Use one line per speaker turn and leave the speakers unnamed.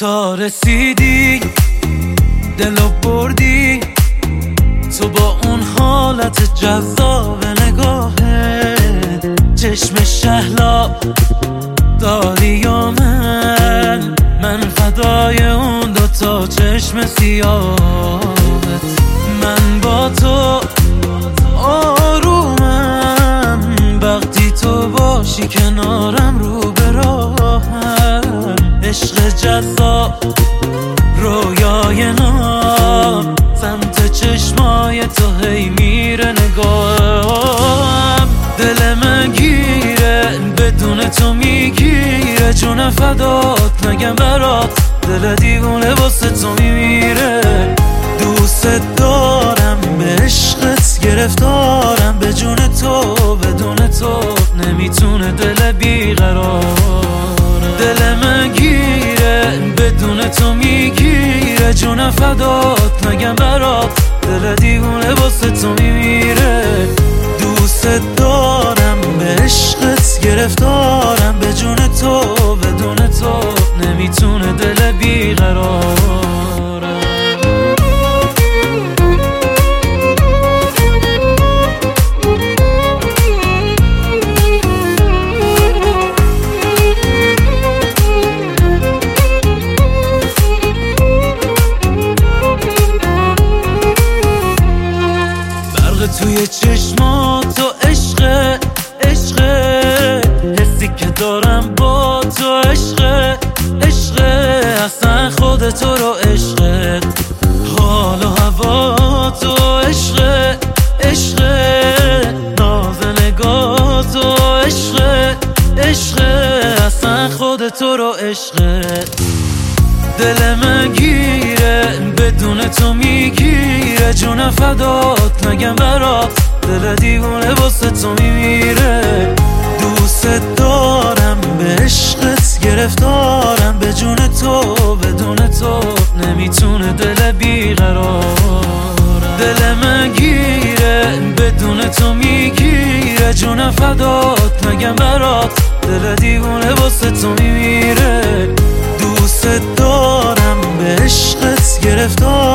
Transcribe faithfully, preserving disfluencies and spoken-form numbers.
تا رسیدی دلو بردی تو با اون حالت جذاب نگاهه، چشم شهلا داری یا من من فدای اون دوتا چشم سیاهت. من با تو آرومم وقتی تو باشی کنارم رو به راهم. عشق جذاب رویای نام سمت چشمای تو هی میره نگاهم. دل من گیره بدون تو میگیره، جون فدات نگم برات دل دیوونه واسه تو میمیره. دوست دارم به عشقت گرفتارم، به جون تو بدون تو نمیتونه دل بیقرار. دل من گیره بدون تو میگیره، جون فدات نگم برات دل دیوونه واسه تو میمیره. دوست دارم به عشقت گرفتارم، به جون تو بدون تو نمیتونه دل بیقرار. توی چشمات تو عشق عشق، حسی که دارم با تو عشق عشق، اصلا خود تو رو عشق، حال و هوا تو عشق عشق، ناز نگاه تو عشق عشق، اصلا خود تو رو عشق. دل من گیره بدون تو میگیره، جون فدات نگم برات دل دیوونه واسه تو میمیره. دوست دارم به عشقت گرفتارم، به جون تو بدون تو نمیتونه دل بیقرار. دل من گیره بدون تو میگیره، جون فدات نگم برات دل دیوونه واسه تو میمیره. دوست دارم به عشقت گرفتار